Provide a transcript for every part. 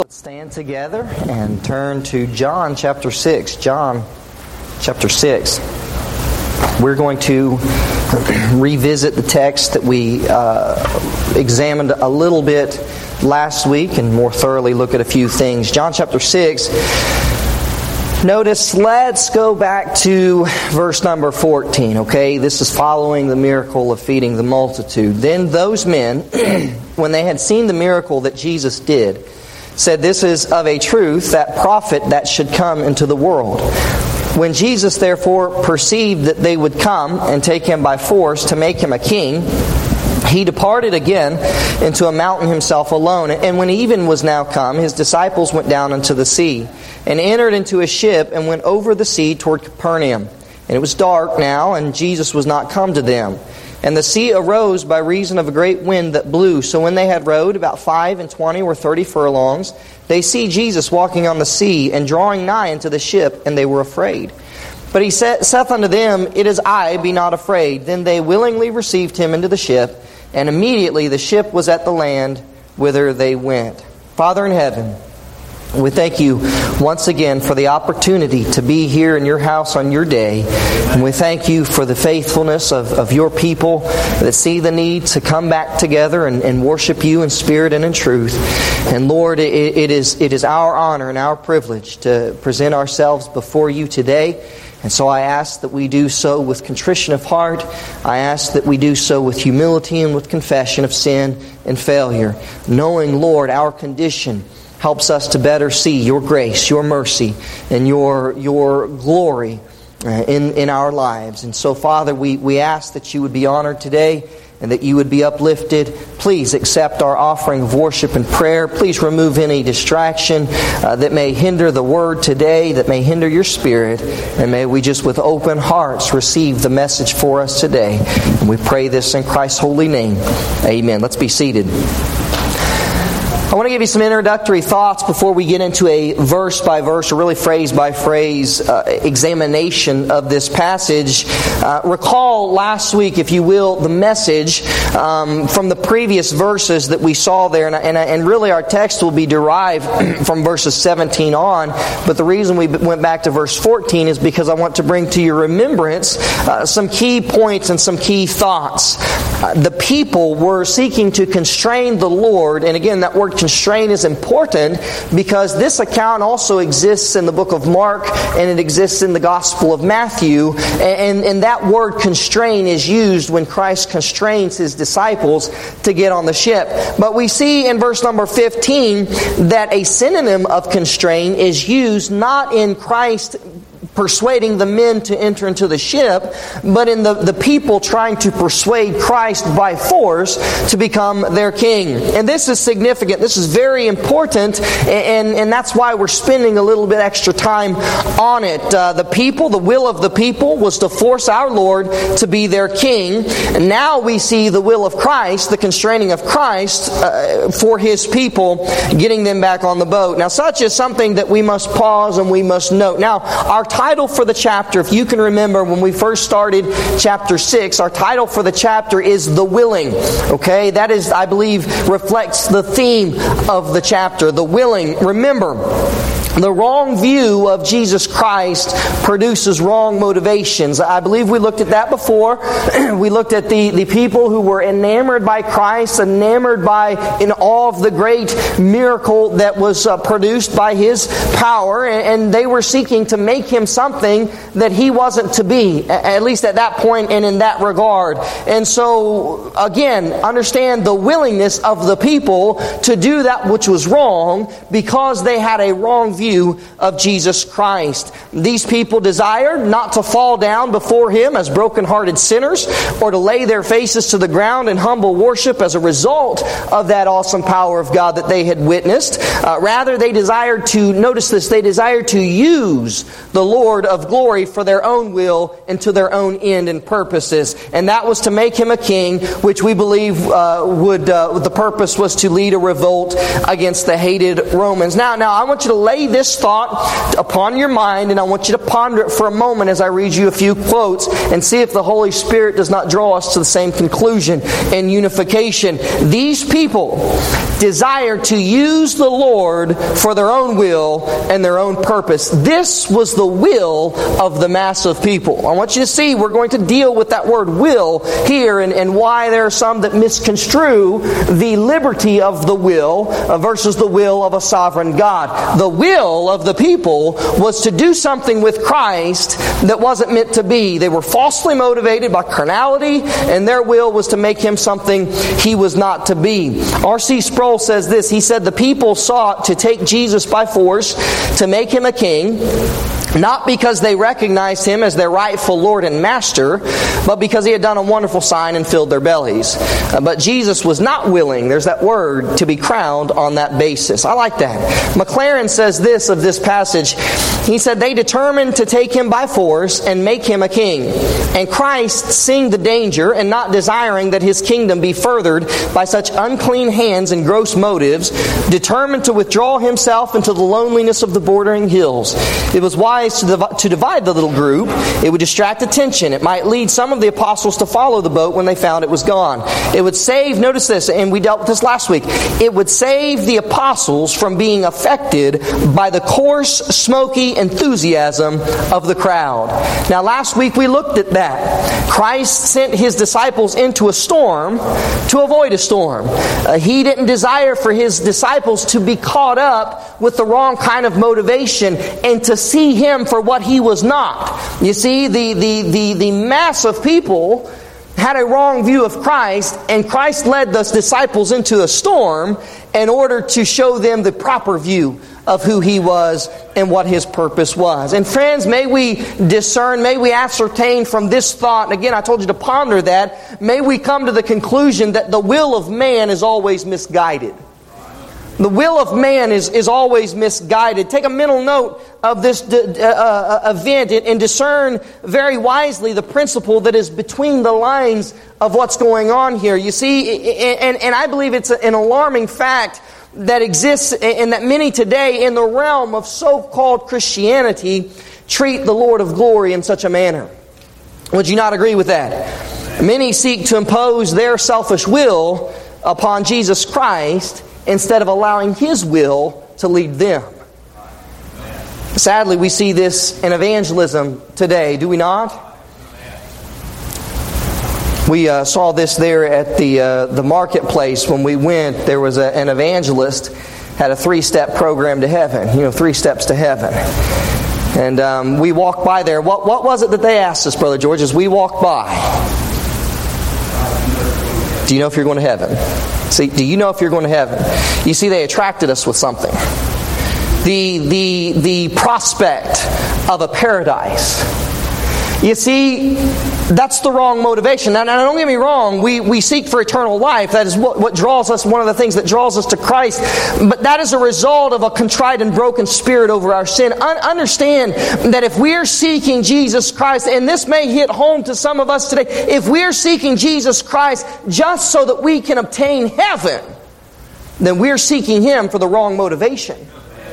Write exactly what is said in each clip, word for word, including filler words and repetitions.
Let's stand together and turn to John chapter six. John chapter six. We're going to revisit the text that we uh, examined a little bit last week and more thoroughly look at a few things. John chapter six. Notice, let's go back to verse number fourteen, okay? This is following the miracle of feeding the multitude. Then those men, when they had seen the miracle that Jesus did, said, "This is of a truth that prophet that should come into the world." When Jesus therefore perceived that they would come and take him by force to make him a king, he departed again into a mountain himself alone. And when even was now come, his disciples went down into the sea, and entered into a ship, and went over the sea toward Capernaum. And it was dark now, and Jesus was not come to them. And the sea arose by reason of a great wind that blew. So when they had rowed about five and twenty or thirty furlongs, they see Jesus walking on the sea, and drawing nigh into the ship, and they were afraid. But he saith unto them, "It is I, be not afraid." Then they willingly received him into the ship, and immediately the ship was at the land whither they went. Father in heaven, we thank you once again for the opportunity to be here in your house on your day. And we thank you for the faithfulness of, of your people that see the need to come back together and, and worship you in spirit and in truth. And Lord, it, it is it is our honor and our privilege to present ourselves before you today. And so I ask that we do so with contrition of heart. I ask that we do so with humility and with confession of sin and failure, knowing, Lord, our condition helps us to better see your grace, your mercy, and your your glory uh, in, in our lives. And so, Father, we, we ask that you would be honored today and that you would be uplifted. Please accept our offering of worship and prayer. Please remove any distraction uh, that may hinder the word today, that may hinder your spirit. And may we just with open hearts receive the message for us today. And we pray this in Christ's holy name. Amen. Let's be seated. I want to give you some introductory thoughts before we get into a verse-by-verse, or really phrase-by-phrase uh, examination of this passage. Uh, recall last week, if you will, the message um, from the previous verses that we saw there. And, and, and really our text will be derived from verses seventeen on. But the reason we went back to verse fourteen is because I want to bring to your remembrance uh, some key points and some key thoughts. Uh, the people were seeking to constrain the Lord. And again, that word constrain is important because this account also exists in the book of Mark and it exists in the Gospel of Matthew. And, and that word constrain is used when Christ constrains his disciples to get on the ship. But we see in verse number fifteen that a synonym of constrain is used not in Christ persuading the men to enter into the ship, but in the, the people trying to persuade Christ by force to become their king. And this is significant. This is very important, and, and that's why we're spending a little bit extra time on it. Uh, the people, the will of the people was to force our Lord to be their king. And now we see the will of Christ, the constraining of Christ uh, for His people, getting them back on the boat. Now, such is something that we must pause and we must note. Now, our title for the chapter, if you can remember when we first started chapter six, our title for the chapter is The Willing. Okay, that is, I believe, reflects the theme of the chapter, the willing. Remember, the wrong view of Jesus Christ produces wrong motivations. I believe we looked at that before. We looked at the, the people who were enamored by Christ, enamored by in awe of the great miracle that was uh, produced by His power, and, and they were seeking to make Him something that He wasn't to be, at least at that point and in that regard. And so, again, understand the willingness of the people to do that which was wrong because they had a wrong view view of Jesus Christ. These people desired not to fall down before Him as broken-hearted sinners or to lay their faces to the ground in humble worship as a result of that awesome power of God that they had witnessed. Uh, rather, they desired to, notice this, they desired to use the Lord of glory for their own will and to their own end and purposes. And that was to make Him a king, which we believe uh, would, uh, the purpose was to lead a revolt against the hated Romans. Now, now I want you to lay this thought upon your mind, and I want you to ponder it for a moment as I read you a few quotes and see if the Holy Spirit does not draw us to the same conclusion and unification. These people desired to use the Lord for their own will and their own purpose. This was the will of the mass of people. I want you to see we're going to deal with that word will here and, and why there are some that misconstrue the liberty of the will uh, versus the will of a sovereign God. The will of the people was to do something with Christ that wasn't meant to be. They were falsely motivated by carnality, and their will was to make Him something He was not to be. R C Sproul says this. He said the people sought to take Jesus by force to make Him a king, not because they recognized Him as their rightful Lord and Master, but because He had done a wonderful sign and filled their bellies. Uh, but Jesus was not willing, there's that word, to be crowned on that basis. I like that. McLaren says this of this passage. He said, they determined to take Him by force and make Him a king. And Christ, seeing the danger and not desiring that His kingdom be furthered by such unclean hands and gross motives, determined to withdraw Himself into the loneliness of the bordering hills. It was wise to, div- to divide the little group. It would distract attention. It might lead some of the apostles to follow the boat when they found it was gone. It would save, notice this, and we dealt with this last week, it would save the apostles from being affected by the coarse, smoky enthusiasm of the crowd. Now last week we looked at that. Christ sent His disciples into a storm to avoid a storm. Uh, he didn't desire for His disciples to be caught up with the wrong kind of motivation and to see Him for what He was not. You see, the, the, the, the mass of people had a wrong view of Christ, and Christ led those disciples into a storm in order to show them the proper view of who He was and what His purpose was. And friends, may we discern, may we ascertain from this thought, and again I told you to ponder that, may we come to the conclusion that the will of man is always misguided. The will of man is, is always misguided. Take a mental note of this uh, uh, event and discern very wisely the principle that is between the lines of what's going on here. You see, and, and I believe it's an alarming fact that exists and that many today in the realm of so-called Christianity treat the Lord of glory in such a manner. Would you not agree with that? Many seek to impose their selfish will upon Jesus Christ instead of allowing His will to lead them. Sadly, we see this in evangelism today, do we not? We uh, saw this there at the uh, the marketplace when we went. There was a, an evangelist had a three-step program to heaven. You know, three steps to heaven. And um, we walked by there. What what was it that they asked us, Brother George, as we walked by? Do you know if you're going to heaven? See, do you know if you're going to heaven? You see, they attracted us with something. The, the, the prospect of a paradise. You see, that's the wrong motivation. Now, now don't get me wrong, we, we seek for eternal life. That is what, what draws us, one of the things that draws us to Christ. But that is a result of a contrite and broken spirit over our sin. Un- understand that if we're seeking Jesus Christ, and this may hit home to some of us today, if we're seeking Jesus Christ just so that we can obtain heaven, then we're seeking Him for the wrong motivation.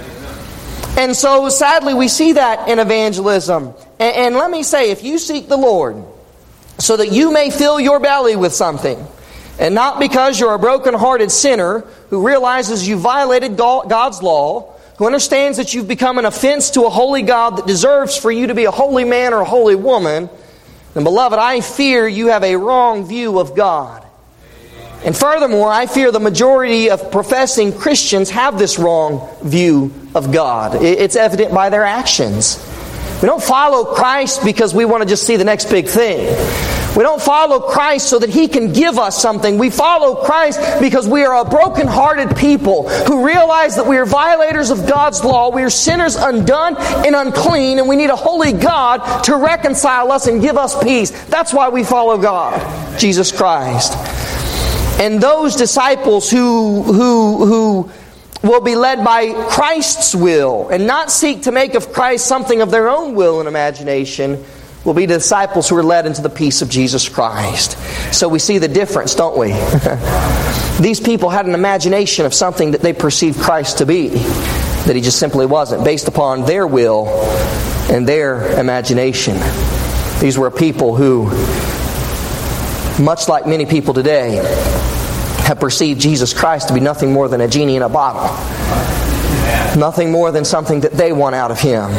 And so, sadly, we see that in evangelism. And, and let me say, if you seek the Lord so that you may fill your belly with something, and not because you're a broken-hearted sinner who realizes you violated God's law, who understands that you've become an offense to a holy God that deserves for you to be a holy man or a holy woman, then, beloved, I fear you have a wrong view of God. And furthermore, I fear the majority of professing Christians have this wrong view of God. It's evident by their actions. We don't follow Christ because we want to just see the next big thing. We don't follow Christ so that He can give us something. We follow Christ because we are a broken-hearted people who realize that we are violators of God's law. We are sinners undone and unclean, and we need a holy God to reconcile us and give us peace. That's why we follow God, Jesus Christ. And those disciples who who who will be led by Christ's will and not seek to make of Christ something of their own will and imagination will be the disciples who are led into the peace of Jesus Christ. So we see the difference, don't we? These people had an imagination of something that they perceived Christ to be, that He just simply wasn't, based upon their will and their imagination. These were a people who, much like many people today, have perceived Jesus Christ to be nothing more than a genie in a bottle. Nothing more than something that they want out of Him.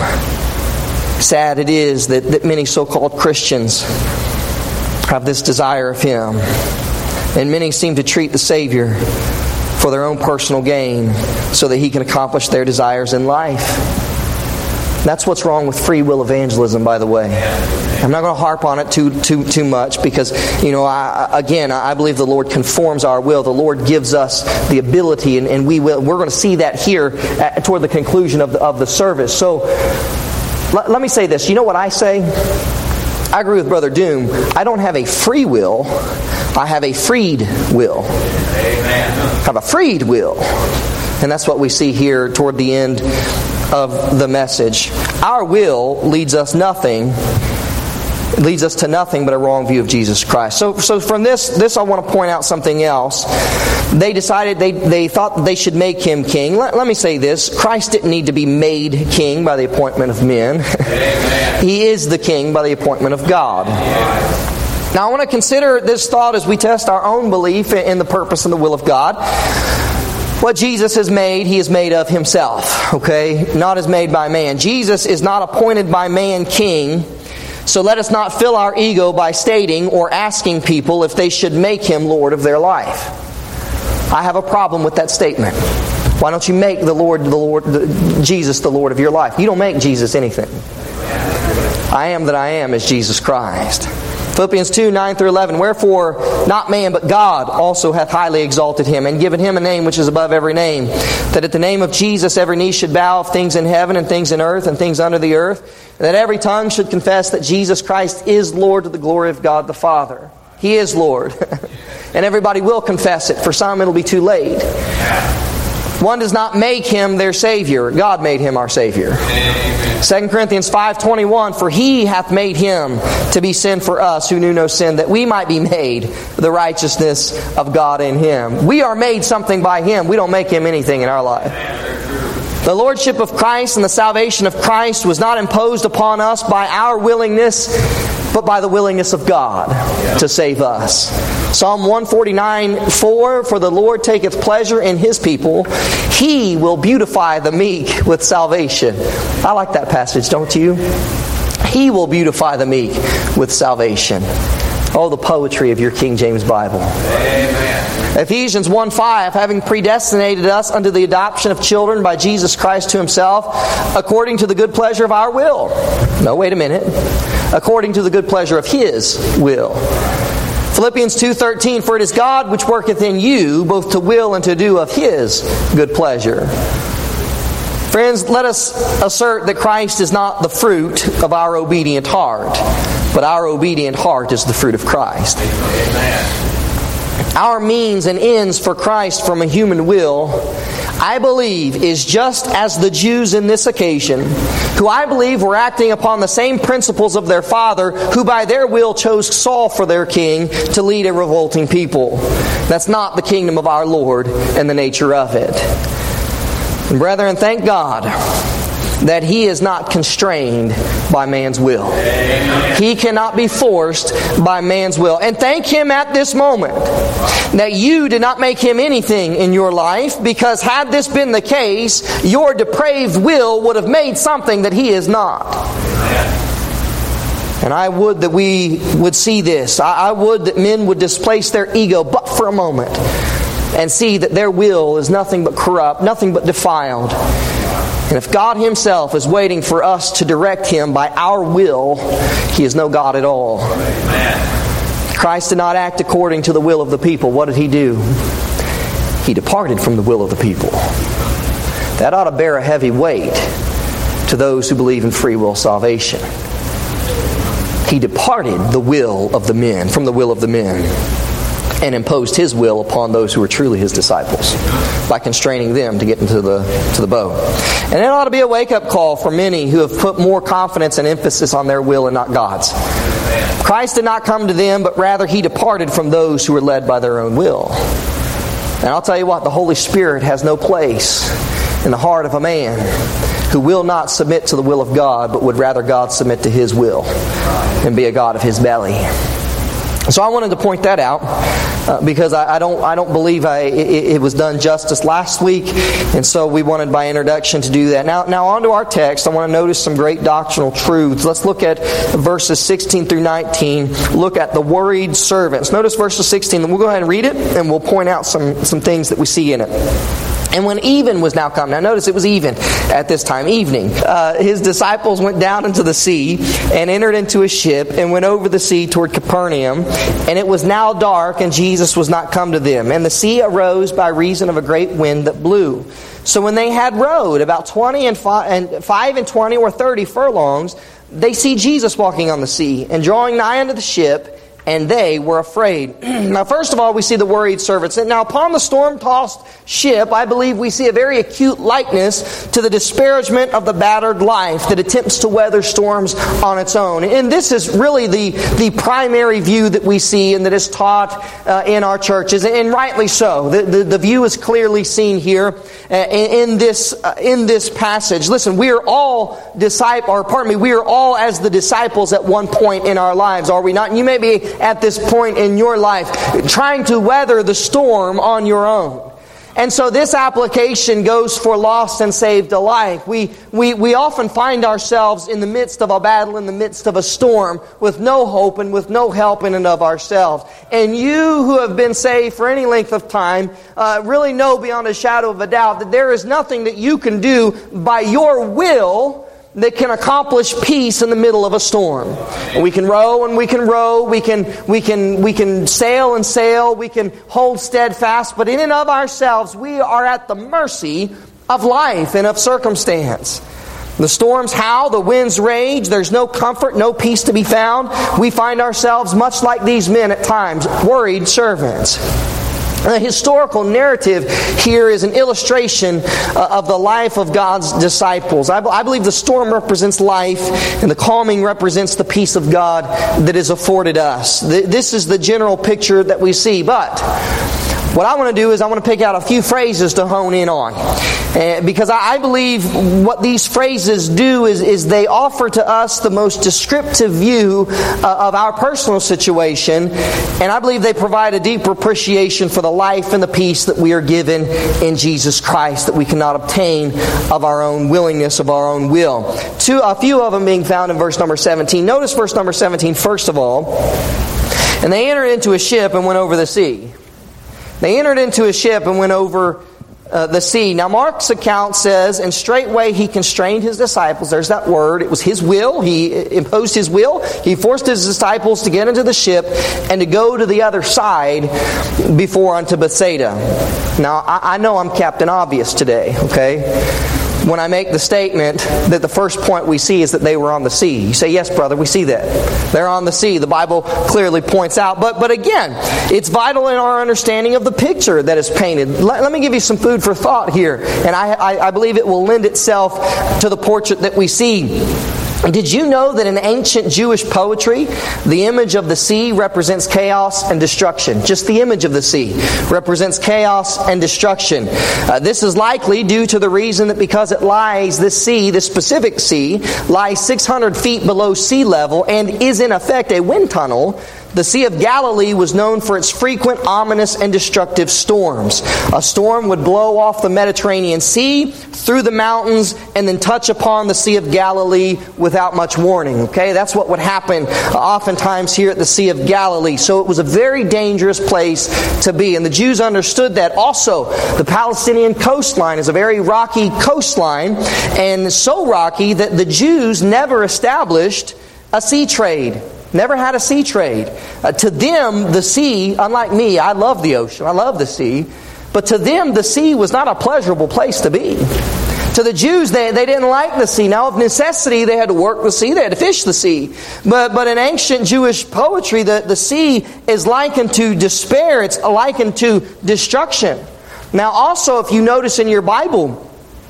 Sad it is that, that many so-called Christians have this desire of Him. And many seem to treat the Savior for their own personal gain so that He can accomplish their desires in life. That's what's wrong with free will evangelism, by the way. I'm not going to harp on it too too too much because, you know, I, again, I believe the Lord conforms our will. The Lord gives us the ability, and, and we will. We're going to see that here at, toward the conclusion of the, of the service. So, let, let me say this. You know what I say? I agree with Brother Doom. I don't have a free will. I have a freed will. Amen. I have a freed will. And that's what we see here toward the end of the message. Our will leads us nothing. leads us to nothing but a wrong view of Jesus Christ. So, so from this, this I want to point out something else. They decided they, they thought they should make Him king. Let, let me say this: Christ didn't need to be made king by the appointment of men. He is the king by the appointment of God. Now, I want to consider this thought as we test our own belief in the purpose and the will of God. What Jesus has made, He has made of Himself. Okay? Not as made by man. Jesus is not appointed by man king. So let us not fill our ego by stating or asking people if they should make Him Lord of their life. I have a problem with that statement. Why don't you make the Lord, the Lord, the, Jesus the Lord of your life? You don't make Jesus anything. I am that I am is Jesus Christ. Philippians two, nine through eleven. Wherefore, not man, but God also hath highly exalted Him, and given Him a name which is above every name, that at the name of Jesus every knee should bow of things in heaven and things in earth and things under the earth, and that every tongue should confess that Jesus Christ is Lord to the glory of God the Father. He is Lord. And everybody will confess it. For some it'll be too late. One does not make Him their Savior. God made Him our Savior. Amen. Second Corinthians five twenty-one, for He hath made Him to be sin for us who knew no sin, that we might be made the righteousness of God in Him. We are made something by Him. We don't make Him anything in our life. The Lordship of Christ and the salvation of Christ was not imposed upon us by our willingness, but by the willingness of God to save us. Psalm one forty-nine, four, for the Lord taketh pleasure in His people. He will beautify the meek with salvation. I like that passage, don't you? He will beautify the meek with salvation. Oh, the poetry of your King James Bible. Amen. Ephesians one five, having predestinated us unto the adoption of children by Jesus Christ to Himself, according to the good pleasure of our will. No, wait a minute. According to the good pleasure of His will. Philippians two thirteen, for it is God which worketh in you both to will and to do of His good pleasure. Friends, let us assert that Christ is not the fruit of our obedient heart, but our obedient heart is the fruit of Christ. Amen. Our means and ends for Christ from a human will, I believe, is just as the Jews in this occasion, who I believe were acting upon the same principles of their father, who by their will chose Saul for their king to lead a revolting people. That's not the kingdom of our Lord and the nature of it. And brethren, thank God that He is not constrained by man's will. Amen. He cannot be forced by man's will. And thank Him at this moment that you did not make Him anything in your life, because had this been the case, your depraved will would have made something that He is not. Amen. And I would that we would see this. I would that men would displace their ego but for a moment and see that their will is nothing but corrupt, nothing but defiled. And if God Himself is waiting for us to direct Him by our will, He is no God at all. Amen. Christ did not act according to the will of the people. What did He do? He departed from the will of the people. That ought to bear a heavy weight to those who believe in free will salvation. He departed the will of the men, from the will of the men, and imposed His will upon those who were truly His disciples by constraining them to get into the to the boat. And it ought to be a wake-up call for many who have put more confidence and emphasis on their will and not God's. Christ did not come to them, but rather He departed from those who were led by their own will. And I'll tell you what, the Holy Spirit has no place in the heart of a man who will not submit to the will of God, but would rather God submit to His will and be a God of his belly. So I wanted to point that out. uh, because I, I don't I don't believe I, it, it was done justice last week, and so we wanted by introduction to do that. Now, now on to our text. I want to notice some great doctrinal truths. Let's look at verses sixteen through nineteen. Look at the worried servants. Notice verses sixteen. We'll go ahead and read it, and we'll point out some, some things that we see in it. And when even was now come, now notice it was even at this time, evening, uh, his disciples went down into the sea and entered into a ship and went over the sea toward Capernaum. And it was now dark, and Jesus was not come to them. And the sea arose by reason of a great wind that blew. So when they had rowed about twenty and five and five and twenty or thirty furlongs, they see Jesus walking on the sea and drawing nigh unto the ship. And they were afraid. Now, first of all, we see the worried servants. And now, upon the storm-tossed ship, I believe we see a very acute likeness to the disparagement of the battered life that attempts to weather storms on its own. And this is really the, the primary view that we see and that is taught uh, in our churches, and rightly so. The, the, the view is clearly seen here uh, in, in this uh, in this passage. Listen, we are all disciple, or pardon me, we are all as the disciples at one point in our lives, are we not? And you may be at this point in your life trying to weather the storm on your own. And so this application goes for lost and saved alike. We, we, we often find ourselves in the midst of a battle, in the midst of a storm, with no hope and with no help in and of ourselves. And you who have been saved for any length of time uh, really know beyond a shadow of a doubt that there is nothing that you can do by your will that can accomplish peace in the middle of a storm. And we can row and we can row, we can we can we can sail and sail, we can hold steadfast, but in and of ourselves we are at the mercy of life and of circumstance. The storms howl, the winds rage, there's no comfort, no peace to be found. We find ourselves much like these men at times, worried servants. The historical narrative here is an illustration uh, of the life of God's disciples. I, b- I believe the storm represents life, and the calming represents the peace of God that is afforded us. Th- this is the general picture that we see. But what I want to do is I want to pick out a few phrases to hone in on. Uh, because I, I believe what these phrases do is, is they offer to us the most descriptive view uh, of our personal situation. And I believe they provide a deeper appreciation for the life and the peace that we are given in Jesus Christ, that we cannot obtain of our own willingness, of our own will. Two, a few of them being found in verse number seventeen. Notice verse number seventeen first of all. And they entered into a ship and went over the sea. They entered into a ship and went over uh, the sea. Now Mark's account says, and straightway he constrained his disciples. There's that word. It was his will. He imposed his will. He forced his disciples to get into the ship and to go to the other side before unto Bethsaida. Now I, I know I'm Captain Obvious today, okay? When I make the statement that the first point we see is that they were on the sea. You say, yes, brother, we see that. They're on the sea. The Bible clearly points out. But but again, it's vital in our understanding of the picture that is painted. Let, let me give you some food for thought here. And I, I, I believe it will lend itself to the portrait that we see. Did you know that in ancient Jewish poetry, the image of the sea represents chaos and destruction? Just the image of the sea represents chaos and destruction. Uh, this is likely due to the reason that because it lies, this sea, this specific sea, lies six hundred feet below sea level and is in effect a wind tunnel. The Sea of Galilee was known for its frequent, ominous, and destructive storms. A storm would blow off the Mediterranean Sea, through the mountains, and then touch upon the Sea of Galilee without much warning. Okay, that's what would happen oftentimes here at the Sea of Galilee. So it was a very dangerous place to be. And the Jews understood that. Also, the Palestinian coastline is a very rocky coastline, and so rocky that the Jews never established a sea trade. Never had a sea trade. Uh, to them, the sea, unlike me, I love the ocean. I love the sea. But to them, the sea was not a pleasurable place to be. To the Jews, they, they didn't like the sea. Now, of necessity, they had to work the sea. They had to fish the sea. But but in ancient Jewish poetry, the, the sea is likened to despair. It's likened to destruction. Now, also, if you notice in your Bible,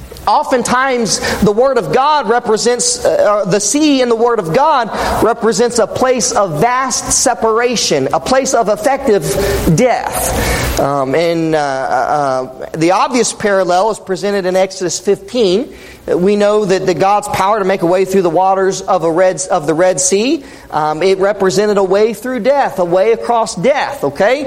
oftentimes the Word of God represents, uh, the sea in the Word of God represents a place of vast separation, a place of effective death. Um, and uh, uh, the obvious parallel is presented in Exodus fifteen. We know that the God's power to make a way through the waters of a red of the Red Sea, um, it represented a way through death, a way across death. Okay.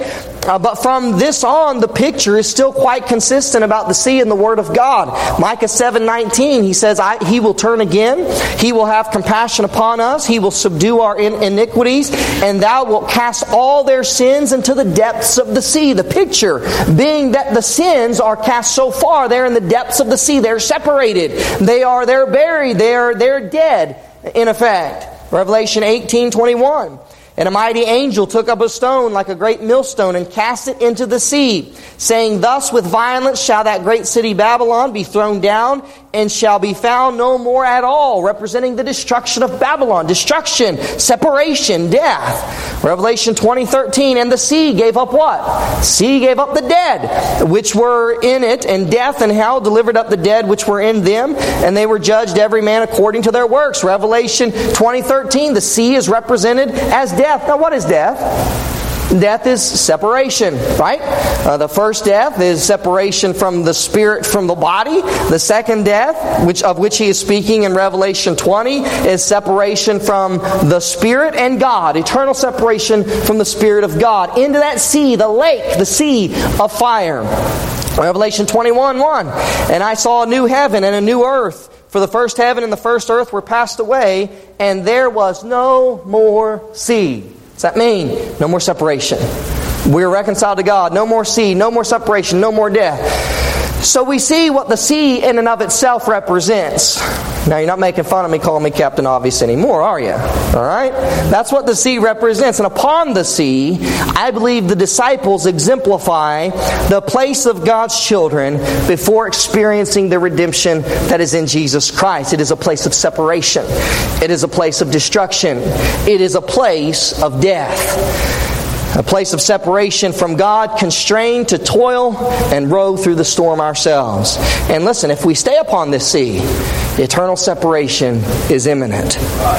Uh, but from this on, the picture is still quite consistent about the sea and the Word of God. Micah seven nineteen, he says, I, He will turn again. He will have compassion upon us. He will subdue our in- iniquities. And thou wilt cast all their sins into the depths of the sea. The picture being that the sins are cast so far, they're in the depths of the sea. They're separated. They are, they're buried. They're, they're dead, in effect. Revelation eighteen twenty-one. And a mighty angel took up a stone like a great millstone and cast it into the sea, saying, Thus with violence shall that great city Babylon be thrown down, and shall be found no more at all, representing the destruction of Babylon. Destruction, separation, death. Revelation twenty thirteen, and the sea gave up what? The sea gave up the dead, which were in it, and death and hell delivered up the dead which were in them, and they were judged every man according to their works. Revelation twenty thirteen, the sea is represented as death. Now what is death? Death is separation, right? Uh, the first death is separation from the spirit from the body. The second death, which of which he is speaking in Revelation twenty, is separation from the Spirit and God. Eternal separation from the Spirit of God. Into that sea, the lake, the sea of fire. Revelation twenty-one one. And I saw a new heaven and a new earth. For the first heaven and the first earth were passed away, and there was no more sea. What's that mean? No more separation. We're reconciled to God. No more sea, no more separation, no more death. So we see what the sea in and of itself represents. Now you're not making fun of me calling me Captain Obvious anymore, are you? Alright? That's what the sea represents. And upon the sea, I believe the disciples exemplify the place of God's children before experiencing the redemption that is in Jesus Christ. It is a place of separation. It is a place of destruction. It is a place of death. A place of separation from God, constrained to toil and row through the storm ourselves. And listen, if we stay upon this sea, eternal separation is imminent.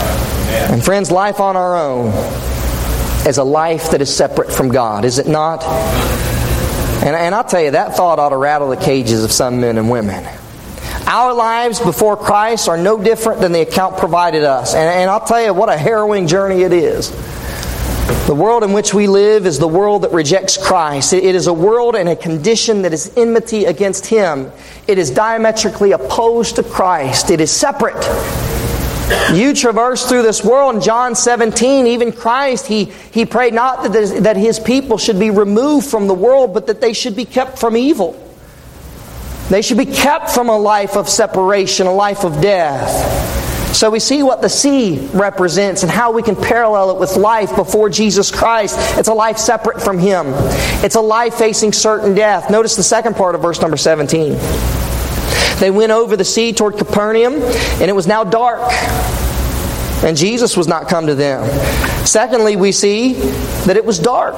And friends, life on our own is a life that is separate from God, is it not? And, and I'll tell you, that thought ought to rattle the cages of some men and women. Our lives before Christ are no different than the account provided us. And, and I'll tell you, what a harrowing journey it is. The world in which we live is the world that rejects Christ. It is a world and a condition that is enmity against Him. It is diametrically opposed to Christ. It is separate. You traverse through this world in John seventeen, even Christ, He, he prayed not that, that His people should be removed from the world, but that they should be kept from evil. They should be kept from a life of separation, a life of death. So we see what the sea represents and how we can parallel it with life before Jesus Christ. It's a life separate from Him. It's a life facing certain death. Notice the second part of verse number seventeen. They went over the sea toward Capernaum, and it was now dark, and Jesus was not come to them. Secondly, we see that it was dark.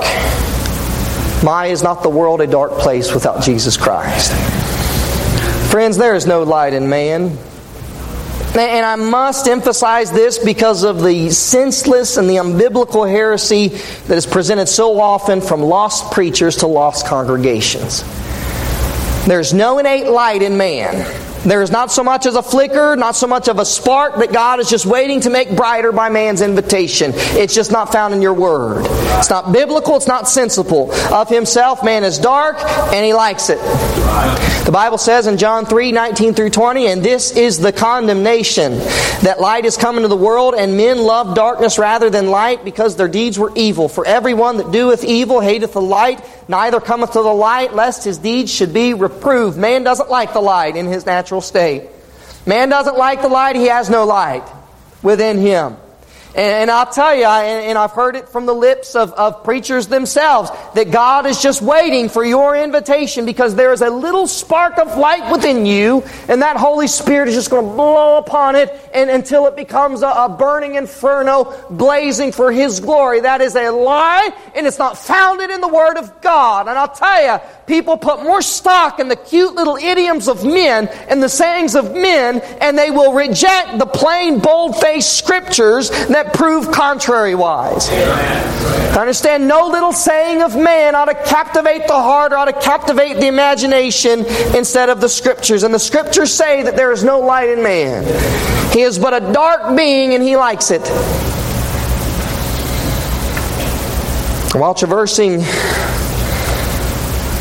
My, is not the world a dark place without Jesus Christ? Friends, there is no light in man. And I must emphasize this because of the senseless and the unbiblical heresy that is presented so often from lost preachers to lost congregations. There's no innate light in man. There is not so much as a flicker, not so much of a spark that God is just waiting to make brighter by man's invitation. It's just not found in your Word. It's not biblical, it's not sensible. Of himself, man is dark, and he likes it. The Bible says in John three nineteen through twenty, and this is the condemnation, that light is come into the world, and men love darkness rather than light, because their deeds were evil. For everyone that doeth evil hateth the light, neither cometh to the light, lest his deeds should be reproved. Man doesn't like the light in his natural state. Man doesn't like the light, he has no light within him. And I'll tell you, and I've heard it from the lips of, of preachers themselves, that God is just waiting for your invitation because there is a little spark of light within you, and that Holy Spirit is just going to blow upon it and, until it becomes a, a burning inferno blazing for His glory. That is a lie, and it's not founded in the Word of God. And I'll tell you, people put more stock in the cute little idioms of men and the sayings of men, and they will reject the plain, bold-faced Scriptures that prove contrary-wise. I understand no little saying of man ought to captivate the heart or ought to captivate the imagination instead of the Scriptures. And the Scriptures say that there is no light in man. He is but a dark being and he likes it. While traversing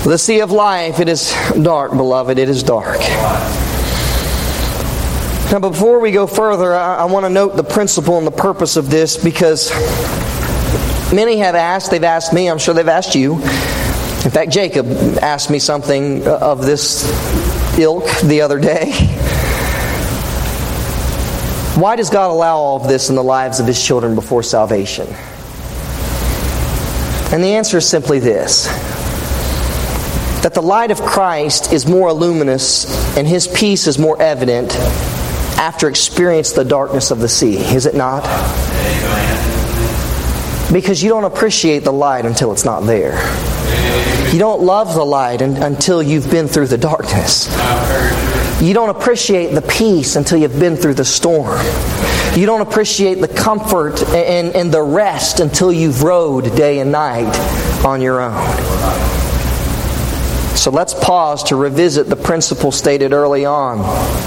The sea of life, it is dark, beloved. It is dark. Now, before we go further, I, I want to note the principle and the purpose of this, because many have asked, they've asked me, I'm sure they've asked you. In fact, Jacob asked me something of this ilk the other day. Why does God allow all of this in the lives of His children before salvation? And the answer is simply this: that the light of Christ is more luminous and His peace is more evident after experiencing the darkness of the sea. Is it not? Because you don't appreciate the light until it's not there. You don't love the light until you've been through the darkness. You don't appreciate the peace until you've been through the storm. You don't appreciate the comfort and, and the rest until you've rode day and night on your own. So let's pause to revisit the principle stated early on,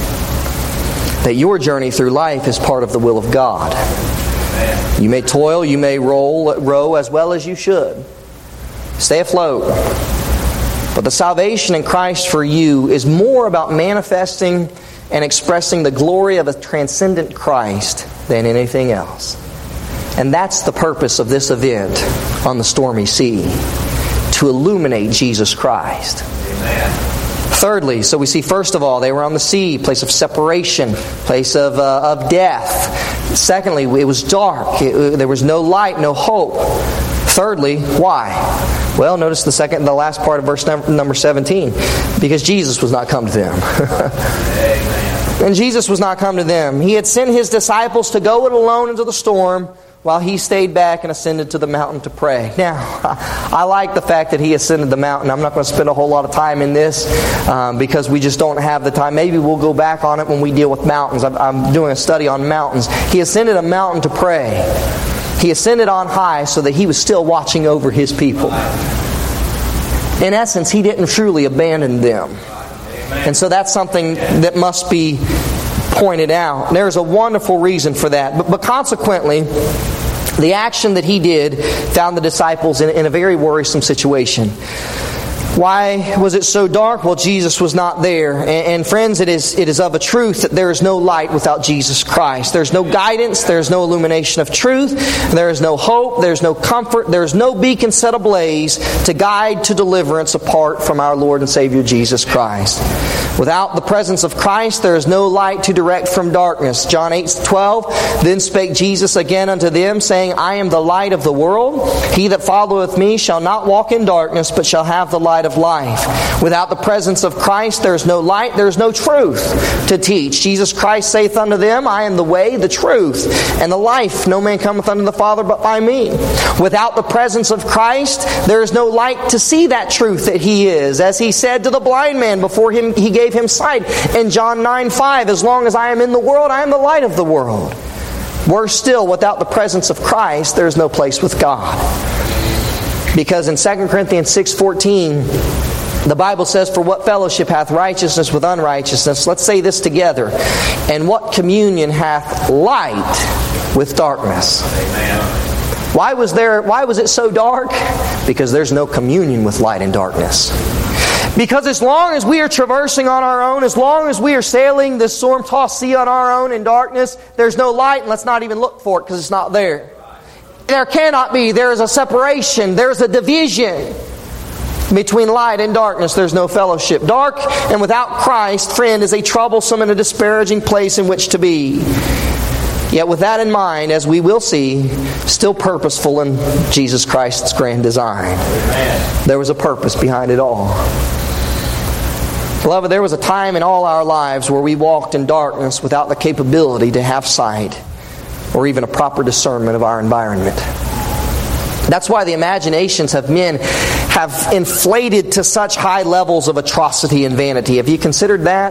that your journey through life is part of the will of God. You may toil, you may roll, row as well as you should. Stay afloat. But the salvation in Christ for you is more about manifesting and expressing the glory of a transcendent Christ than anything else. And that's the purpose of this event on the stormy sea, to illuminate Jesus Christ. Amen. Thirdly, so we see first of all, they were on the sea, place of separation, place of, uh, of death. Secondly, it was dark. It, there was no light, no hope. Thirdly, why? Well, notice the second, the last part of verse number, number seventeen. Because Jesus was not come to them. And Jesus was not come to them. He had sent His disciples to go it alone into the storm, while He stayed back and ascended to the mountain to pray. Now, I like the fact that He ascended the mountain. I'm not going to spend a whole lot of time in this um, because we just don't have the time. Maybe we'll go back on it when we deal with mountains. I'm, I'm doing a study on mountains. He ascended a mountain to pray. He ascended on high so that He was still watching over His people. In essence, He didn't truly abandon them. And so that's something that must be pointed out. There's a wonderful reason for that. But, but consequently, the action that He did found the disciples in, in a very worrisome situation. Why was it so dark? Well, Jesus was not there. And, and friends, it is it is of a truth that there is no light without Jesus Christ. There's no guidance. There's no illumination of truth. There is no hope. There's no comfort. There's no beacon set ablaze to guide to deliverance apart from our Lord and Savior Jesus Christ. Without the presence of Christ, there is no light to direct from darkness. John eight twelve, Then spake Jesus again unto them, saying, I am the light of the world. He that followeth me shall not walk in darkness, but shall have the light of life. Without the presence of Christ, there is no light, there is no truth to teach. Jesus Christ saith unto them, I am the way, the truth, and the life. No man cometh unto the Father but by me. Without the presence of Christ, there is no light to see that truth that He is. As He said to the blind man before him, He gave him sight in John nine five, as long as I am in the world, I am the light of the world. Worse still, without the presence of Christ, there is no place with God. Because in Second Corinthians six fourteen, the Bible says, For what fellowship hath righteousness with unrighteousness? Let's say this together. And what communion hath light with darkness? Amen. Why was there? Why was it so dark? Because there's no communion with light and darkness. Because as long as we are traversing on our own, as long as we are sailing this storm-tossed sea on our own in darkness, there's no light, and let's not even look for it because it's not there. There cannot be. There is a separation. There's a division between light and darkness. There's no fellowship. Dark and without Christ, friend, is a troublesome and a disparaging place in which to be. Yet with that in mind, as we will see, still purposeful in Jesus Christ's grand design. Amen. There was a purpose behind it all. Beloved, there was a time in all our lives where we walked in darkness without the capability to have sight or even a proper discernment of our environment. That's why the imaginations of men have inflated to such high levels of atrocity and vanity. Have you considered that?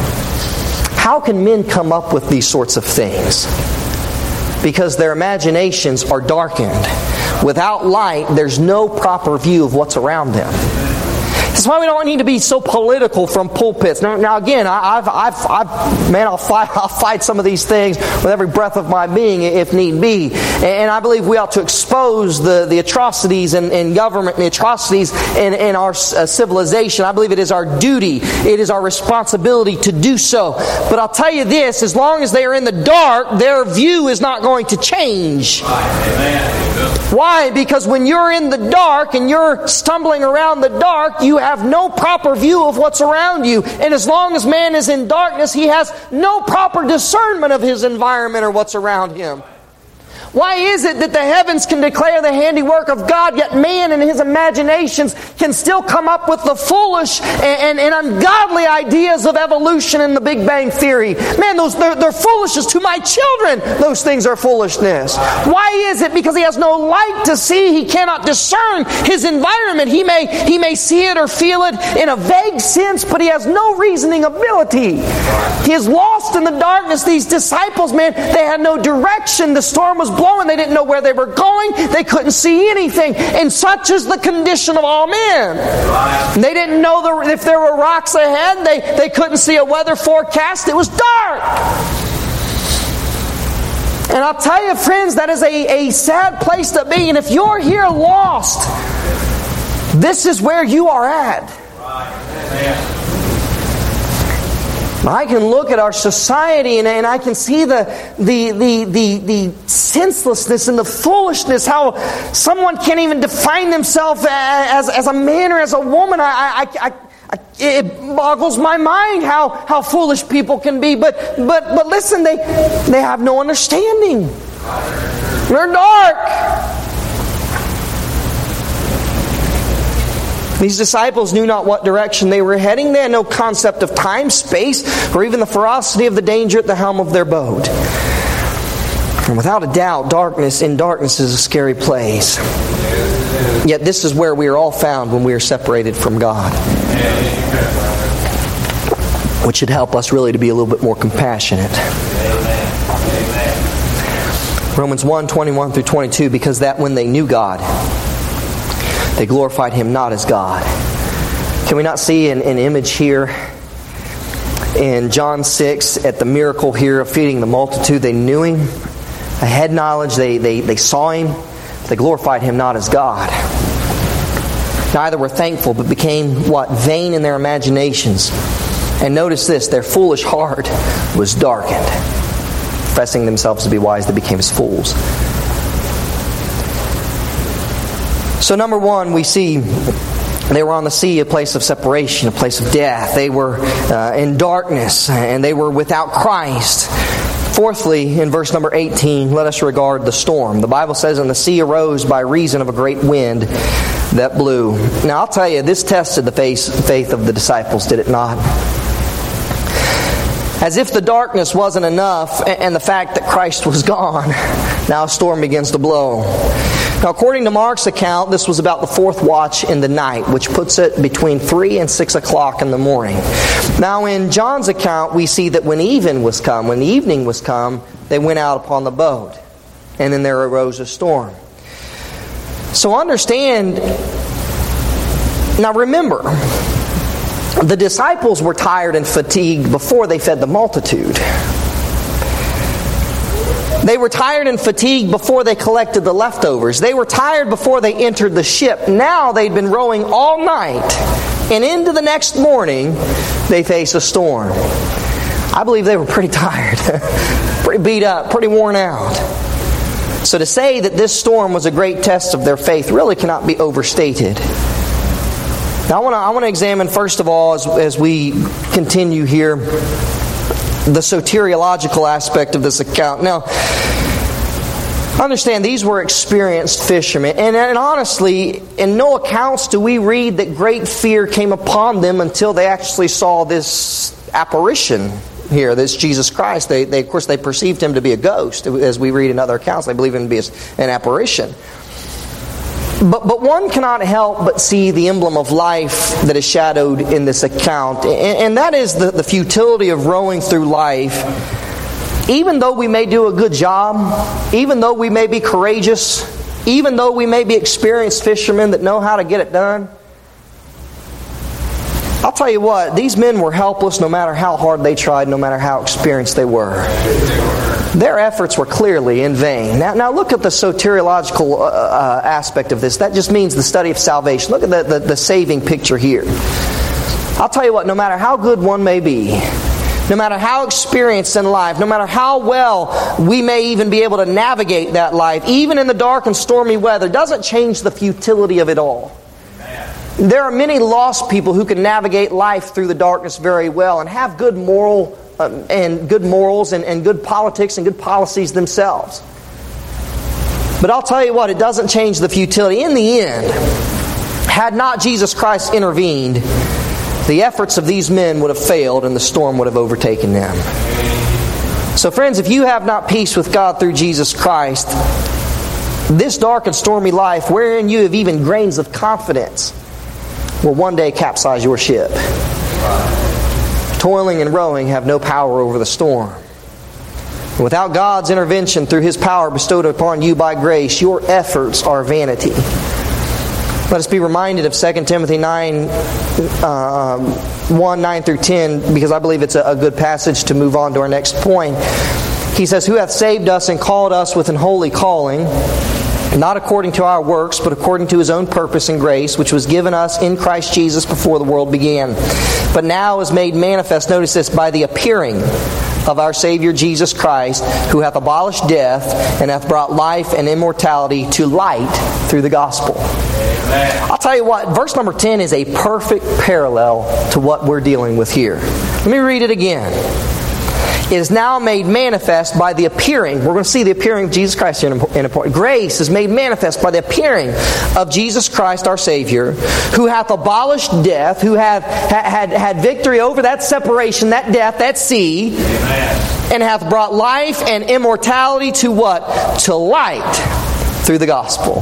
How can men come up with these sorts of things? Because their imaginations are darkened. Without light, there's no proper view of what's around them. This That's why we don't need to be so political from pulpits. Now, now again, I, I've, I've, I've, man, I'll fight, I'll fight some of these things with every breath of my being if need be. And I believe we ought to expose the, the atrocities in, in government and the atrocities in, in our uh, civilization. I believe it is our duty, it is our responsibility to do so. But I'll tell you this, as long as they are in the dark, their view is not going to change. Why? Because when you're in the dark and you're stumbling around the dark, you have no proper view of what's around you. And as long as man is in darkness, he has no proper discernment of his environment or what's around him. Why is it that the heavens can declare the handiwork of God, yet man in his imaginations can still come up with the foolish and, and, and ungodly ideas of evolution and the Big Bang Theory? Man, those they're, they're foolishness to my children. Those things are foolishness. Why is it? Because he has no light to see. He cannot discern his environment. He may, he may see it or feel it in a vague sense, but he has no reasoning ability. He is lost in the darkness. These disciples, man, they had no direction. The storm was blowing. And they didn't know where they were going. They couldn't see anything. And such is the condition of all men. They didn't know the, if there were rocks ahead. They, they couldn't see a weather forecast. It was dark. And I'll tell you, friends, that is a, a sad place to be. And if you're here lost, this is where you are at. I can look at our society and, and I can see the, the, the, the, the senselessness and the foolishness, how someone can't even define themselves as, as a man or as a woman. I, I, I, I, it boggles my mind how, how foolish people can be. But, but, but listen, they, they have no understanding. They're dark. These disciples knew not what direction they were heading. They had no concept of time, space, or even the ferocity of the danger at the helm of their boat. And without a doubt, darkness in darkness is a scary place. Yet this is where we are all found when we are separated from God. Which should help us really to be a little bit more compassionate. Romans one, twenty-one through twenty-two, because that when they knew God, they glorified Him not as God. Can we not see an, an image here in John six at the miracle here of feeding the multitude? They knew Him, they had knowledge, they, they, they saw Him, they glorified Him not as God. Neither were thankful, but became what? Vain in their imaginations. And notice this, their foolish heart was darkened. Professing themselves to be wise, they became as fools. So number one, we see they were on the sea, a place of separation, a place of death. They were uh, in darkness, and they were without Christ. Fourthly, in verse number eighteen, let us regard the storm. The Bible says, and the sea arose by reason of a great wind that blew. Now I'll tell you, this tested the faith of the disciples, did it not? As if the darkness wasn't enough, and the fact that Christ was gone, now a storm begins to blow. Now, according to Mark's account, this was about the fourth watch in the night, which puts it between three and six o'clock in the morning. Now, in John's account, we see that when even was come, when the evening was come, they went out upon the boat, and then there arose a storm. So understand, now remember, the disciples were tired and fatigued before they fed the multitude. They were tired and fatigued before they collected the leftovers. They were tired before they entered the ship. Now they'd been rowing all night, and into the next morning, they face a storm. I believe they were pretty tired, pretty beat up, pretty worn out. So to say that this storm was a great test of their faith really cannot be overstated. Now I want to I want to examine first of all, as, as we continue here, the soteriological aspect of this account. Now, understand, these were experienced fishermen. And, and honestly, in no accounts do we read that great fear came upon them until they actually saw this apparition here, this Jesus Christ. They, they, of course, they perceived Him to be a ghost. As we read in other accounts, they believe Him to be an apparition. But, but one cannot help but see the emblem of life that is shadowed in this account. And, and that is the, the futility of rowing through life. Even though we may do a good job, even though we may be courageous, even though we may be experienced fishermen that know how to get it done, I'll tell you what, these men were helpless no matter how hard they tried, no matter how experienced they were. Their efforts were clearly in vain. Now, now look at the soteriological uh, uh, aspect of this. That just means the study of salvation. Look at the, the, the saving picture here. I'll tell you what, no matter how good one may be, no matter how experienced in life, no matter how well we may even be able to navigate that life, even in the dark and stormy weather, doesn't change the futility of it all. There are many lost people who can navigate life through the darkness very well and have good moral uh, and good morals and, and good politics and good policies themselves. But I'll tell you what, it doesn't change the futility. In the end, had not Jesus Christ intervened, the efforts of these men would have failed and the storm would have overtaken them. So friends, if you have not peace with God through Jesus Christ, this dark and stormy life, wherein you have even grains of confidence, will one day capsize your ship. Toiling and rowing have no power over the storm. Without God's intervention through His power bestowed upon you by grace, your efforts are vanity. Let us be reminded of Second Timothy nine, uh, one, nine through ten, because I believe it's a, a good passage to move on to our next point. He says, "Who hath saved us and called us with an holy calling, not according to our works, but according to His own purpose and grace, which was given us in Christ Jesus before the world began. But now is made manifest," notice this, "by the appearing of our Savior Jesus Christ, who hath abolished death, and hath brought life and immortality to light through the gospel." Amen. I'll tell you what, verse number ten is a perfect parallel to what we're dealing with here. Let me read it again. "It is now made manifest by the appearing." We're going to see the appearing of Jesus Christ here in a point. Grace is made manifest by the appearing of Jesus Christ our Savior, who hath abolished death, who hath had, had victory over that separation, that death, that sea, Amen. And hath brought life and immortality to what? To light through the gospel.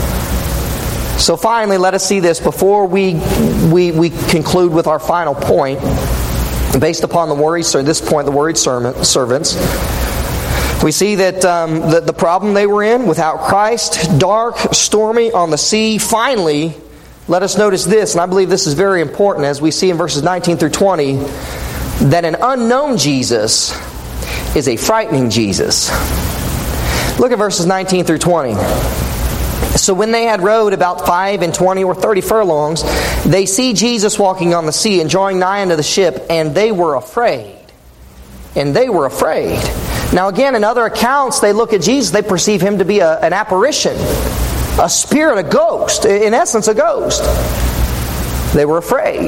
So finally, let us see this before we we, we conclude with our final point. Based upon the worried, so at this point, the worried servants, we see that um, the, the problem they were in, without Christ, dark, stormy, on the sea. Finally, let us notice this, and I believe this is very important, as we see in verses nineteen through twenty, that an unknown Jesus is a frightening Jesus. Look at verses nineteen through twenty. "So when they had rowed about five and twenty or thirty furlongs, they see Jesus walking on the sea and drawing nigh unto the ship, and they were afraid." And they were afraid. Now again, in other accounts, they look at Jesus, they perceive Him to be a, an apparition, a spirit, a ghost, in essence a ghost. They were afraid.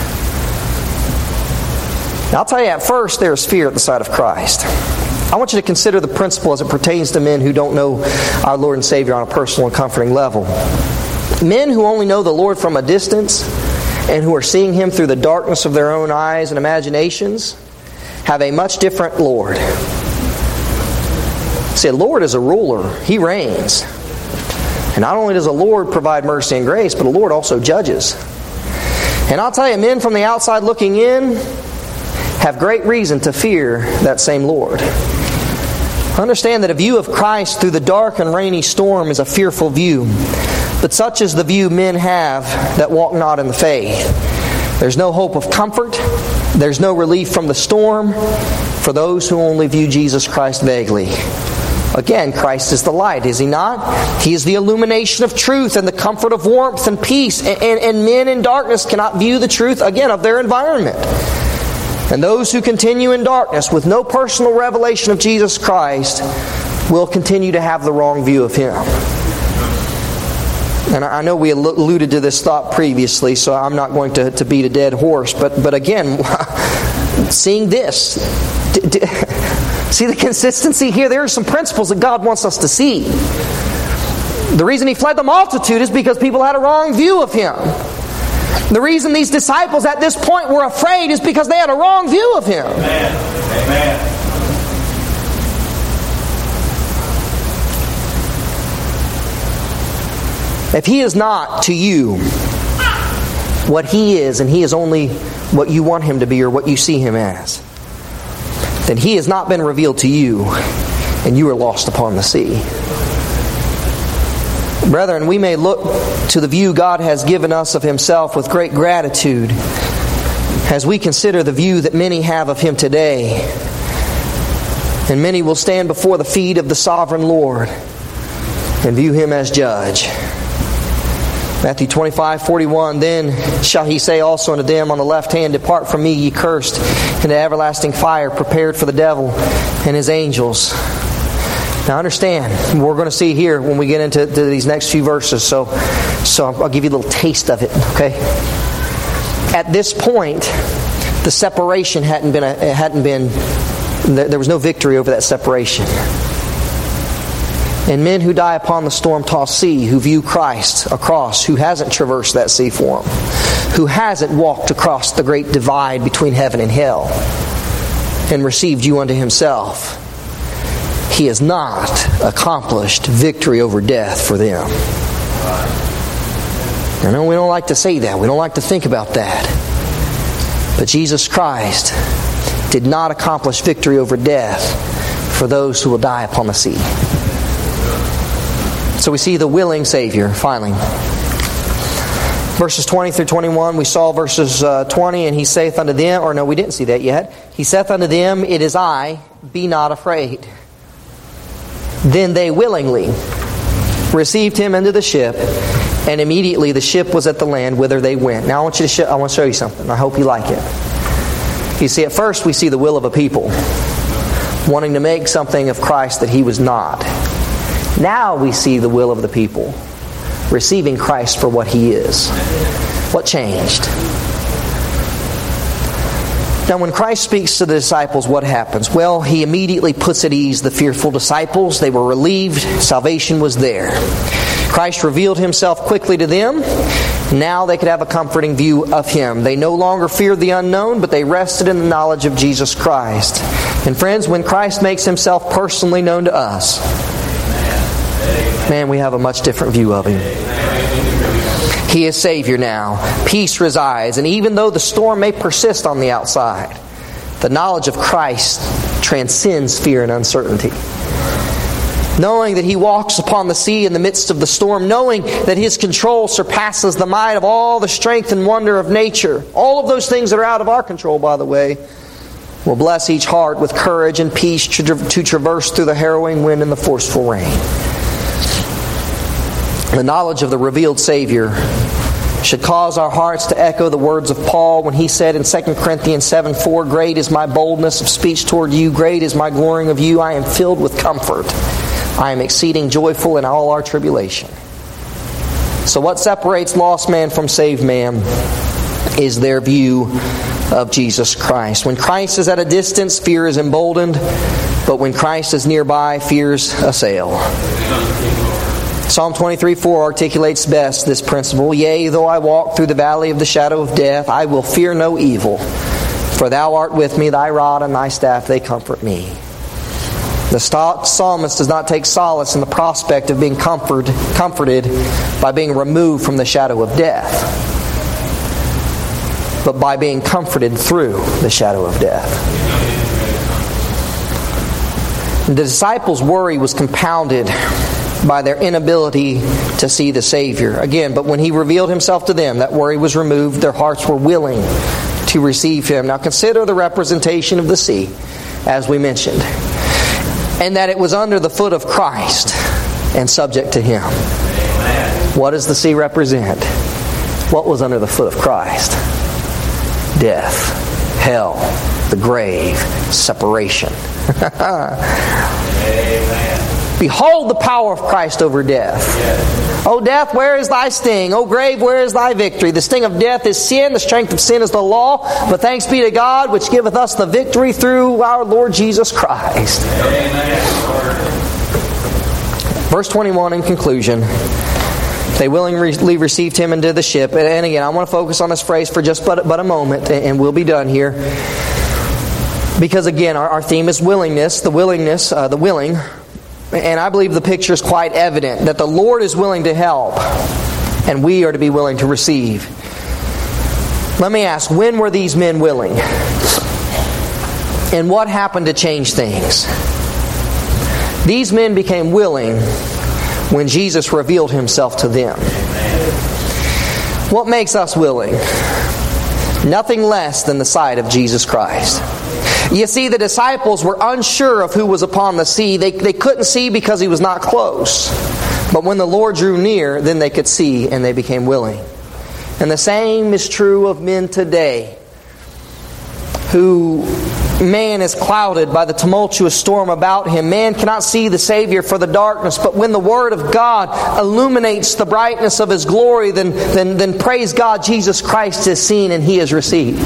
Now I'll tell you, at first there is fear at the sight of Christ. I want you to consider the principle as it pertains to men who don't know our Lord and Savior on a personal and comforting level. Men who only know the Lord from a distance and who are seeing Him through the darkness of their own eyes and imaginations have a much different Lord. See, a Lord is a ruler. He reigns. And not only does a Lord provide mercy and grace, but a Lord also judges. And I'll tell you, men from the outside looking in have great reason to fear that same Lord. Understand that a view of Christ through the dark and rainy storm is a fearful view. But such is the view men have that walk not in the faith. There's no hope of comfort. There's no relief from the storm for those who only view Jesus Christ vaguely. Again, Christ is the light, is He not? He is the illumination of truth and the comfort of warmth and peace. And, and, and men in darkness cannot view the truth, again, of their environment. And those who continue in darkness with no personal revelation of Jesus Christ will continue to have the wrong view of Him. And I know we alluded to this thought previously, so I'm not going to, to beat a dead horse. But, but again, seeing this, d- d- see the consistency here? There are some principles that God wants us to see. The reason He fled the multitude is because people had a wrong view of Him. The reason these disciples at this point were afraid is because they had a wrong view of Him. Amen. Amen. If He is not to you what He is, and He is only what you want Him to be or what you see Him as, then He has not been revealed to you, and you are lost upon the sea. Brethren, we may look to the view God has given us of Himself with great gratitude, as we consider the view that many have of Him today. And many will stand before the feet of the sovereign Lord and view Him as judge. Matthew twenty-five forty-one, then shall He say also unto them on the left hand, Depart from me, ye cursed, into everlasting fire, prepared for the devil and his angels. Now understand, we're going to see here when we get into to these next few verses, so, so I'll give you a little taste of it, okay? At this point, the separation hadn't been, a, hadn't been, there was no victory over that separation. And men who die upon the storm-tossed sea, who view Christ across, who hasn't traversed that sea for them, who hasn't walked across the great divide between heaven and hell, and received you unto Himself, He has not accomplished victory over death for them. I know we don't like to say that. We don't like to think about that. But Jesus Christ did not accomplish victory over death for those who will die upon the sea. So we see the willing Savior, finally. Verses twenty through twenty-one, we saw verses uh, twenty, and He saith unto them, or no, we didn't see that yet. He saith unto them, It is I, be not afraid. Then they willingly received Him into the ship, and immediately the ship was at the land whither they went. Now I want you to show, I want to show you something. I hope you like it. You see, at first we see the will of a people wanting to make something of Christ that He was not. Now we see the will of the people receiving Christ for what He is. What changed? Now when Christ speaks to the disciples, what happens? Well, He immediately puts at ease the fearful disciples. They were relieved. Salvation was there. Christ revealed Himself quickly to them. Now they could have a comforting view of Him. They no longer feared the unknown, but they rested in the knowledge of Jesus Christ. And friends, when Christ makes Himself personally known to us, man, we have a much different view of Him. He is Savior now. Peace resides. And even though the storm may persist on the outside, the knowledge of Christ transcends fear and uncertainty. Knowing that He walks upon the sea in the midst of the storm, knowing that His control surpasses the might of all the strength and wonder of nature, all of those things that are out of our control, by the way, will bless each heart with courage and peace to, tra- to traverse through the harrowing wind and the forceful rain. The knowledge of the revealed Savior should cause our hearts to echo the words of Paul when he said in Second Corinthians seven four, Great is my boldness of speech toward you, great is my glorying of you, I am filled with comfort. I am exceeding joyful in all our tribulation. So what separates lost man from saved man is their view of Jesus Christ. When Christ is at a distance, fear is emboldened, but when Christ is nearby, fears assail. Psalm twenty-three four articulates best this principle. Yea, though I walk through the valley of the shadow of death, I will fear no evil. For Thou art with me, Thy rod and Thy staff, they comfort me. The psalmist does not take solace in the prospect of being comfort, comforted by being removed from the shadow of death, but by being comforted through the shadow of death. The disciples' worry was compounded by their inability to see the Savior. Again, but when He revealed Himself to them, that worry was removed. Their hearts were willing to receive Him. Now consider the representation of the sea, as we mentioned, and that it was under the foot of Christ and subject to Him. What does the sea represent? What was under the foot of Christ? Death, hell, the grave, separation. Amen. Behold the power of Christ over death. Yes. O death, where is thy sting? O grave, where is thy victory? The sting of death is sin. The strength of sin is the law. But thanks be to God, which giveth us the victory through our Lord Jesus Christ. Amen. Verse twenty-one in conclusion. They willingly received Him into the ship. And again, I want to focus on this phrase for just but, but a moment, and we'll be done here. Because again, our, our theme is willingness. The willingness, uh, the willing. And I believe the picture is quite evident that the Lord is willing to help and we are to be willing to receive. Let me ask, when were these men willing? And what happened to change things? These men became willing when Jesus revealed Himself to them. What makes us willing? Nothing less than the sight of Jesus Christ. You see, the disciples were unsure of who was upon the sea. They, they couldn't see because He was not close. But when the Lord drew near, then they could see and they became willing. And the same is true of men today, who man is clouded by the tumultuous storm about him. Man cannot see the Savior for the darkness, but when the Word of God illuminates the brightness of His glory, then, then, then praise God, Jesus Christ is seen and He is received.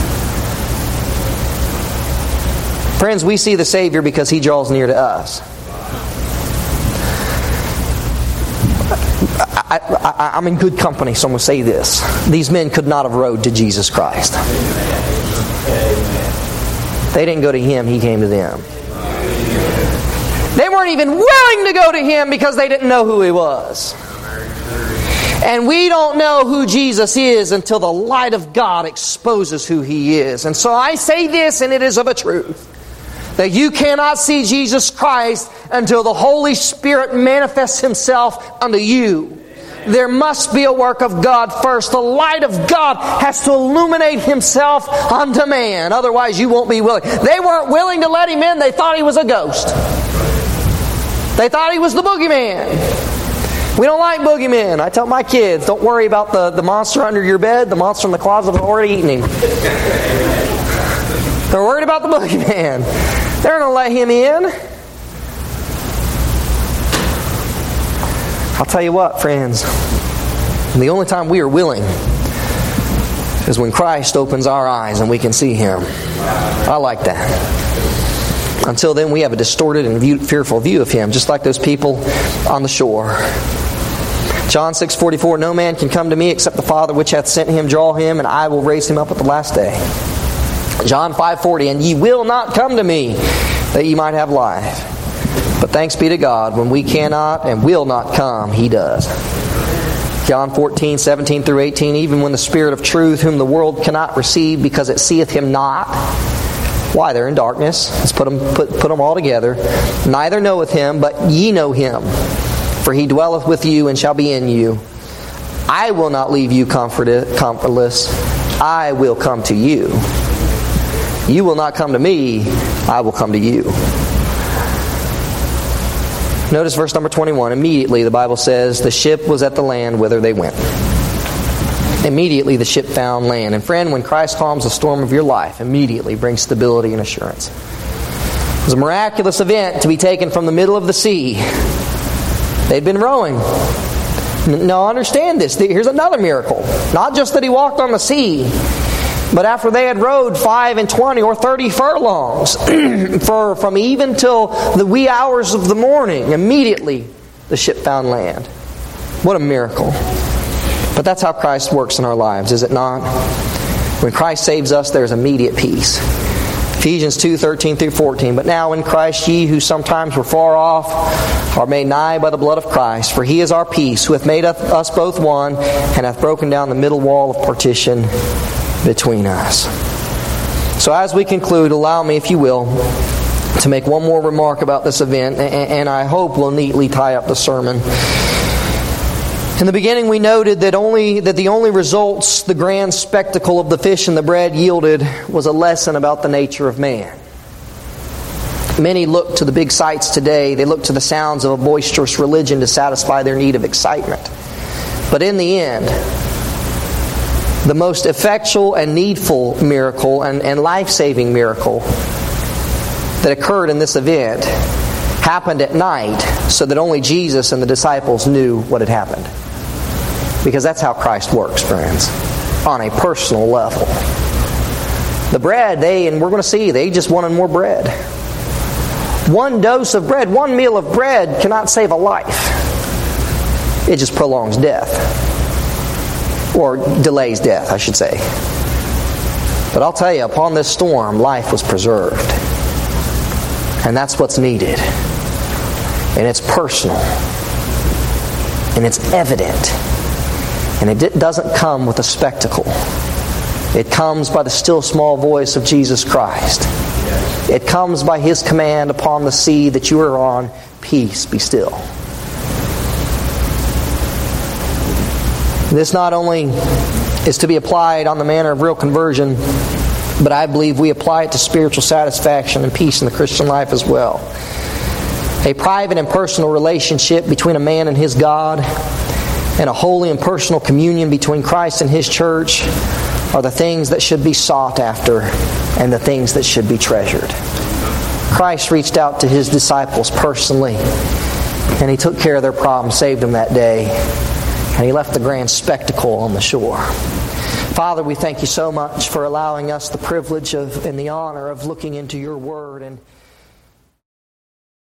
Friends, we see the Savior because He draws near to us. I, I, I'm in good company, so I'm going to say this. These men could not have rode to Jesus Christ. They didn't go to Him, He came to them. They weren't even willing to go to Him because they didn't know who He was. And we don't know who Jesus is until the light of God exposes who He is. And so I say this, and it is of a truth, that you cannot see Jesus Christ until the Holy Spirit manifests Himself unto you. There must be a work of God first. The light of God has to illuminate Himself unto man. Otherwise you won't be willing. They weren't willing to let Him in. They thought He was a ghost. They thought He was the boogeyman. We don't like boogeymen. I tell my kids, don't worry about the, the monster under your bed. The monster in the closet has already eaten him. They're worried about the boogeyman. They're going to let Him in. I'll tell you what, friends. The only time we are willing is when Christ opens our eyes and we can see Him. I like that. Until then, we have a distorted and view, fearful view of Him, just like those people on the shore. John six forty-four, no man can come to me except the Father which hath sent Him draw him, and I will raise him up at the last day. John five forty, and ye will not come to me that ye might have life. But thanks be to God, when we cannot and will not come, He does. John fourteen, seventeen through eighteen, even when the Spirit of truth, whom the world cannot receive because it seeth Him not. Why? They're in darkness. Let's put them, put, put them all together. Neither knoweth Him, but ye know Him. For He dwelleth with you and shall be in you. I will not leave you comforted, comfortless. I will come to you. You will not come to me, I will come to you. Notice verse number twenty-one. Immediately, the Bible says, the ship was at the land whither they went. Immediately, the ship found land. And friend, when Christ calms the storm of your life, immediately brings stability and assurance. It was a miraculous event to be taken from the middle of the sea. They'd been rowing. Now understand this. Here's another miracle. Not just that He walked on the sea, but after they had rowed five and twenty or thirty furlongs, for from even till the wee hours of the morning, immediately the ship found land. What a miracle. But that's how Christ works in our lives, is it not? When Christ saves us, there's immediate peace. Ephesians two, thirteen through fourteen. But now in Christ ye who sometimes were far off are made nigh by the blood of Christ. For He is our peace, who hath made us both one, and hath broken down the middle wall of partition between us. So as we conclude, allow me, if you will, to make one more remark about this event, and I hope will neatly tie up the sermon. In the beginning we noted that only that the only results the grand spectacle of the fish and the bread yielded was a lesson about the nature of man. Many look to the big sights today. They look to the sounds of a boisterous religion to satisfy their need of excitement. But in the end, the most effectual and needful miracle and, and life-saving miracle that occurred in this event happened at night so that only Jesus and the disciples knew what had happened. Because that's how Christ works, friends, on a personal level. The bread, they, and we're going to see, they just wanted more bread. One dose of bread, one meal of bread cannot save a life. It just prolongs death. Or delays death, I should say. But I'll tell you, upon this storm, life was preserved. And that's what's needed. And it's personal. And it's evident. And it doesn't come with a spectacle. It comes by the still small voice of Jesus Christ. It comes by His command upon the sea that you are on, peace, be still. This not only is to be applied on the manner of real conversion, but I believe we apply it to spiritual satisfaction and peace in the Christian life as well. A private and personal relationship between a man and his God, and a holy and personal communion between Christ and His church are the things that should be sought after and the things that should be treasured. Christ reached out to His disciples personally, and He took care of their problems, saved them that day, and He left the grand spectacle on the shore. Father, we thank You so much for allowing us the privilege of and the honor of looking into Your Word and